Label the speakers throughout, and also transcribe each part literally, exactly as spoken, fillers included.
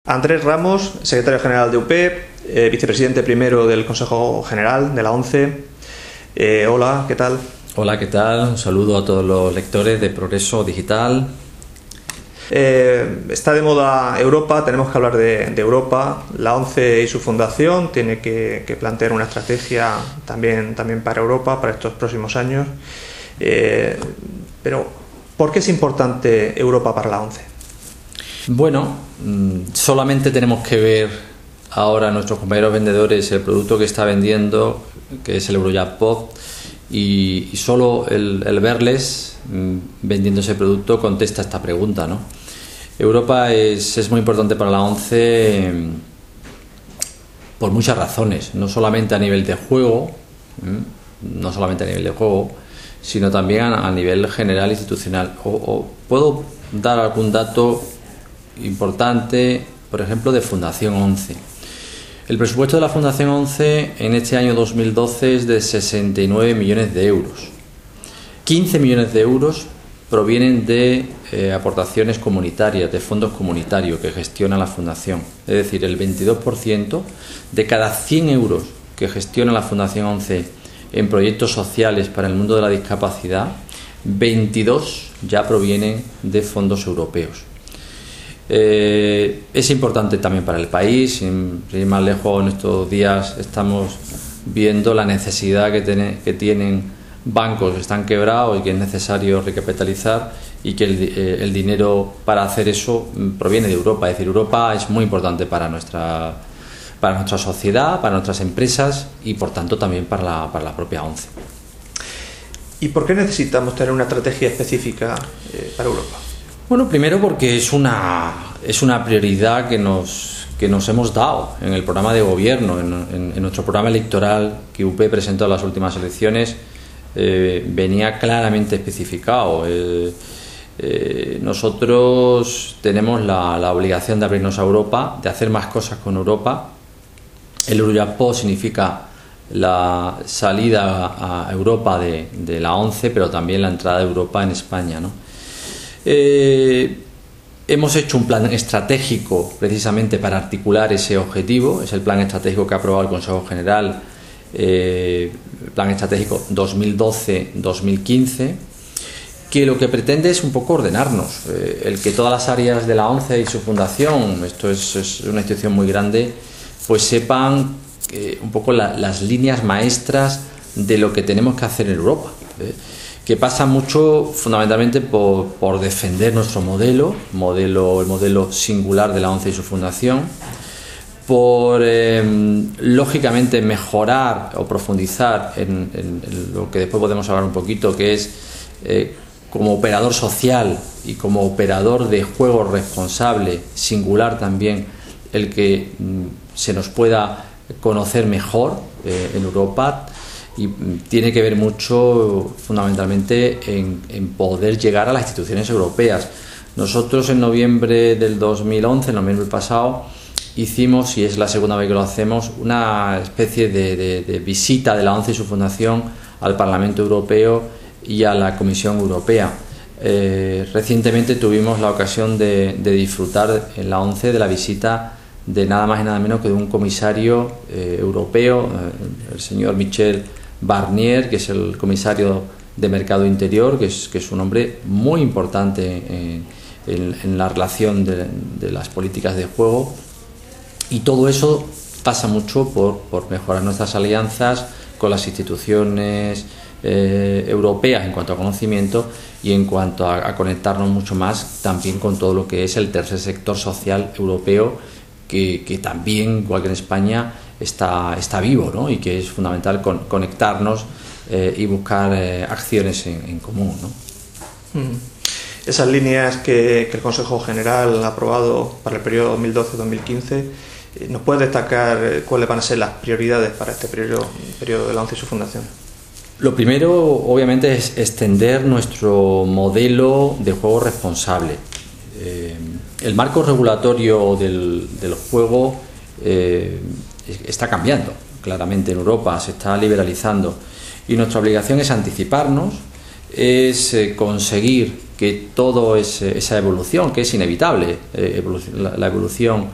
Speaker 1: Andrés Ramos, secretario general de U P, eh, vicepresidente primero del Consejo General de la ONCE. Eh, hola, ¿qué tal?
Speaker 2: Hola, ¿qué tal? Un saludo a todos los lectores de Progreso Digital.
Speaker 1: Eh, está de moda Europa, tenemos que hablar de, de Europa. La ONCE y su fundación tiene que, que plantear una estrategia también, también para Europa, para estos próximos años. Eh, pero, ¿por qué es importante Europa para la ONCE?
Speaker 2: Bueno, solamente tenemos que ver ahora a nuestros compañeros vendedores el producto que está vendiendo, que es el Eurojackpot, y, y solo el, el verles vendiendo ese producto contesta esta pregunta, ¿no? Europa es, es muy importante para la ONCE por muchas razones, no solamente a nivel de juego, no solamente a nivel de juego, sino también a, a nivel general institucional. O, o puedo dar algún dato importante, por ejemplo, de Fundación ONCE. El presupuesto de la Fundación ONCE en este año dos mil doce es de sesenta y nueve millones de euros. quince millones de euros provienen de eh, aportaciones comunitarias, de fondos comunitarios que gestiona la Fundación. Es decir, el veintidós por ciento de cada cien euros que gestiona la Fundación ONCE en proyectos sociales para el mundo de la discapacidad, veintidós ya provienen de fondos europeos. Eh, es importante también para el país. Sin ir más lejos, en estos días estamos viendo la necesidad que, tiene, que tienen bancos que están quebrados y que es necesario recapitalizar, y que el, eh, el dinero para hacer eso proviene de Europa. Es decir, Europa es muy importante para nuestra, para nuestra sociedad, para nuestras empresas y por tanto también para la, para la propia ONCE.
Speaker 1: ¿Y por qué necesitamos tener una estrategia específica eh, para Europa?
Speaker 2: Bueno, primero porque es una, es una prioridad que nos, que nos hemos dado en el programa de gobierno, en, en, en nuestro programa electoral que U P presentó en las últimas elecciones. Eh, venía claramente especificado. Eh, eh, nosotros tenemos la, la obligación de abrirnos a Europa, de hacer más cosas con Europa. El Eurojackpot significa la salida a Europa de, de la ONCE, pero también la entrada de Europa en España, ¿no? Eh, hemos hecho un plan estratégico precisamente para articular ese objetivo. Es el plan estratégico que ha aprobado el Consejo General, eh, plan estratégico dos mil doce dos mil quince, que lo que pretende es un poco ordenarnos, eh, el que todas las áreas de la ONCE y su fundación, esto es, es una institución muy grande, pues sepan eh, un poco la, las líneas maestras de lo que tenemos que hacer en Europa, eh, que pasa mucho fundamentalmente por, por defender nuestro modelo, modelo, el modelo singular de la ONCE y su fundación, por eh, lógicamente mejorar o profundizar en, en, en lo que después podemos hablar un poquito, que es eh, como operador social y como operador de juego responsable, singular también, el que mm, se nos pueda conocer mejor eh, en Europa. Y tiene que ver mucho fundamentalmente en, en poder llegar a las instituciones europeas. Nosotros en noviembre del dos mil once, en noviembre pasado, hicimos, y es la segunda vez que lo hacemos, una especie de, de, de visita de la ONCE y su fundación al Parlamento Europeo y a la Comisión Europea. Eh, recientemente tuvimos la ocasión de, de disfrutar en la ONCE de la visita de nada más y nada menos que de un comisario eh, europeo, eh, el señor Michel Barnier, que es el comisario de Mercado Interior, que es, que es un hombre muy importante en, en, en la relación de, de las políticas de juego, y todo eso pasa mucho por, por mejorar nuestras alianzas con las instituciones eh, europeas en cuanto a conocimiento y en cuanto a, a conectarnos mucho más también con todo lo que es el tercer sector social europeo, que, que también, igual que en España, está, está vivo, ¿no? Y que es fundamental con, conectarnos eh, y buscar eh, acciones en, en común, ¿no?
Speaker 1: Mm. Esas líneas que, que el Consejo General ha aprobado para el periodo dos mil doce dos mil quince, eh, ¿nos puede destacar cuáles van a ser las prioridades para este periodo, periodo de la ONCE y su fundación?
Speaker 2: Lo primero, obviamente, es extender nuestro modelo de juego responsable. Eh, el marco regulatorio del, del juego eh, está cambiando claramente en Europa, se está liberalizando, y nuestra obligación es anticiparnos, es eh, conseguir que toda esa evolución, que es inevitable, eh, evolu la, la evolución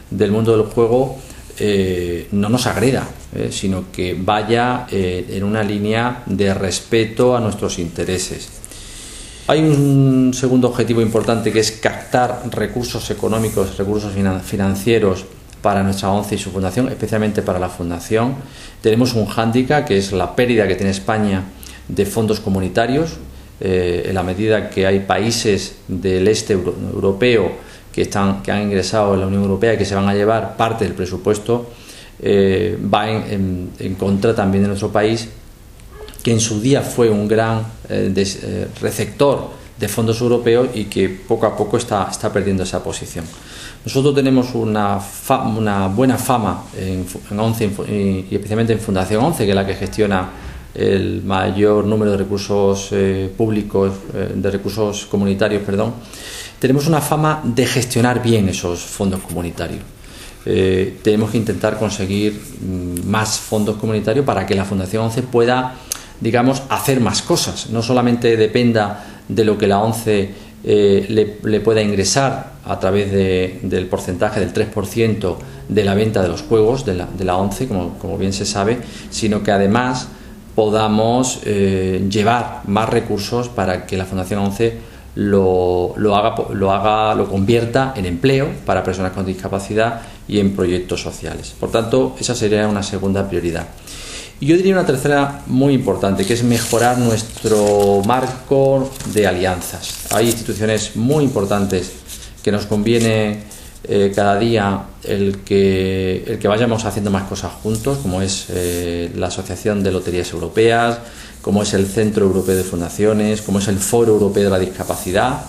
Speaker 2: del mundo del juego eh, no nos agreda, eh, sino que vaya eh, en una línea de respeto a nuestros intereses. Hay un segundo objetivo importante, que es captar recursos económicos, recursos financieros para nuestra ONCE y su fundación, especialmente para la fundación. Tenemos un hándicap, que es la pérdida que tiene España de fondos comunitarios, eh, en la medida que hay países del este euro europeo que, están, que han ingresado en la Unión Europea y que se van a llevar parte del presupuesto, eh, va en, en, en contra también de nuestro país, que en su día fue un gran eh, des, eh, receptor de fondos europeos y que poco a poco está, está perdiendo esa posición. Nosotros tenemos una, fa, una buena fama en, en ONCE y, y especialmente en Fundación ONCE, que es la que gestiona el mayor número de recursos eh, públicos, eh, de recursos comunitarios, perdón. Tenemos una fama de gestionar bien esos fondos comunitarios. Eh, tenemos que intentar conseguir mm, más fondos comunitarios para que la Fundación ONCE pueda, digamos, hacer más cosas. No solamente dependa de lo que la ONCE Eh, le, le pueda ingresar a través de, del porcentaje del tres por ciento de la venta de los juegos de la, de la ONCE, como, como bien se sabe, sino que además podamos eh, llevar más recursos para que la Fundación ONCE lo, lo, haga, lo haga, lo convierta en empleo para personas con discapacidad y en proyectos sociales. Por tanto, esa sería una segunda prioridad. Y yo diría una tercera muy importante, que es mejorar nuestro marco de alianzas. Hay instituciones muy importantes que nos conviene eh, cada día el que, el que vayamos haciendo más cosas juntos, como es eh, la Asociación de Loterías Europeas, como es el Centro Europeo de Fundaciones, como es el Foro Europeo de la Discapacidad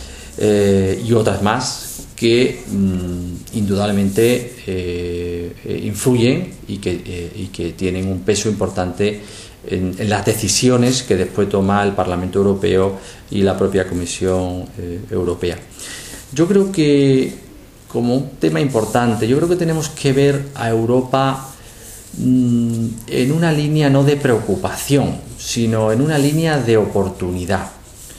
Speaker 2: eh, y otras más que mmm, indudablemente eh, eh, influyen y que, eh, y que tienen un peso importante en, en las decisiones que después toma el Parlamento Europeo y la propia Comisión eh, Europea. Yo creo que, como un tema importante, yo creo que tenemos que ver a Europa mmm, en una línea no de preocupación, sino en una línea de oportunidad.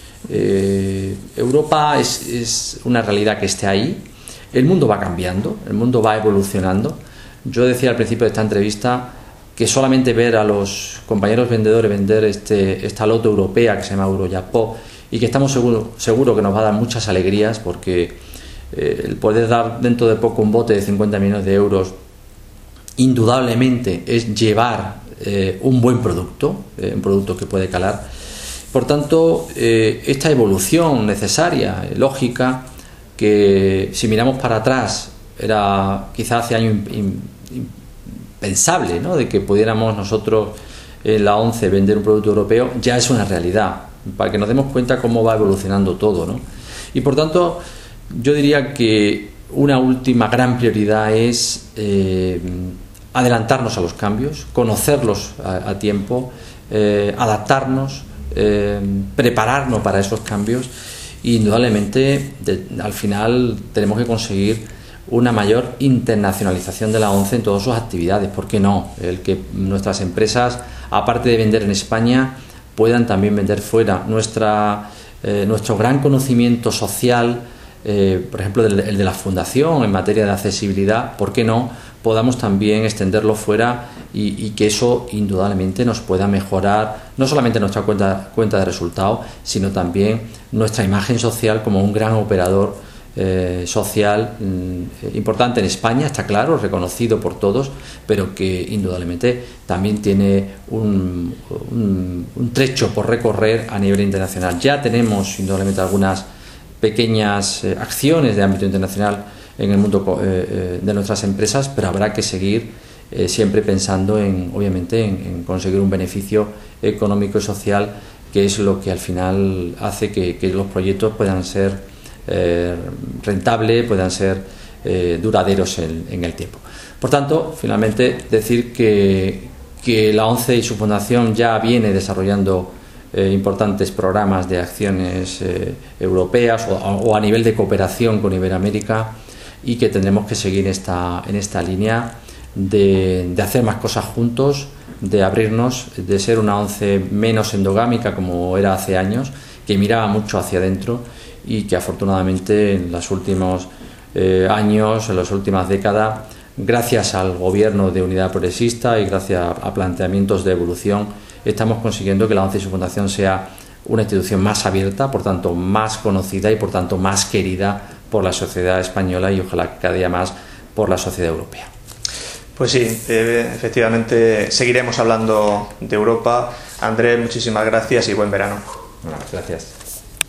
Speaker 2: Eh, Europa es, es una realidad que esté ahí. El mundo va cambiando, el mundo va evolucionando. Yo decía al principio de esta entrevista que solamente ver a los compañeros vendedores vender este, esta loto europea que se llama Eurojackpot y que estamos seguros seguro que nos va a dar muchas alegrías, porque eh, el poder dar dentro de poco un bote de cincuenta millones de euros indudablemente es llevar eh, un buen producto, eh, un producto que puede calar. Por tanto, eh, esta evolución necesaria, eh, lógica, que si miramos para atrás era quizás hace años impensable, ¿no?, de que pudiéramos nosotros en la ONCE vender un producto europeo, ya es una realidad, para que nos demos cuenta cómo va evolucionando todo, ¿no? Y por tanto, yo diría que una última gran prioridad es eh, adelantarnos a los cambios, conocerlos a, a tiempo, eh, adaptarnos, Eh, prepararnos para esos cambios y indudablemente de, al final tenemos que conseguir una mayor internacionalización de la ONCE en todas sus actividades. ¿Por qué no? El que nuestras empresas, aparte de vender en España, puedan también vender fuera. Nuestra, eh, nuestro gran conocimiento social, eh, por ejemplo el, el de la fundación en materia de accesibilidad, ¿por qué no? Podamos también extenderlo fuera y, y que eso indudablemente nos pueda mejorar no solamente nuestra cuenta, cuenta de resultados, sino también nuestra imagen social como un gran operador eh, social eh, importante en España, está claro, reconocido por todos, pero que indudablemente también tiene un, un, un trecho por recorrer a nivel internacional. Ya tenemos indudablemente algunas pequeñas eh, acciones de ámbito internacional en el mundo eh, de nuestras empresas, pero habrá que seguir eh, siempre pensando en, obviamente, en, en conseguir un beneficio económico y social, que es lo que al final hace que, que los proyectos puedan ser eh, rentables, puedan ser eh, duraderos en, en el tiempo. Por tanto, finalmente decir que, que la ONCE y su fundación ya viene desarrollando eh, importantes programas de acciones eh, europeas o, o a nivel de cooperación con Iberoamérica, y que tendremos que seguir esta, en esta línea de, de hacer más cosas juntos, de abrirnos, de ser una ONCE menos endogámica como era hace años, que miraba mucho hacia adentro y que afortunadamente en los últimos eh, años, en las últimas décadas, gracias al gobierno de Unidad Progresista y gracias a planteamientos de evolución, estamos consiguiendo que la ONCE y su fundación sea una institución más abierta, por tanto más conocida y por tanto más querida por la sociedad española y ojalá cada día más por la sociedad europea.
Speaker 1: Pues sí, eh, efectivamente seguiremos hablando de Europa. Andrés, muchísimas gracias y buen verano.
Speaker 2: Bueno, gracias.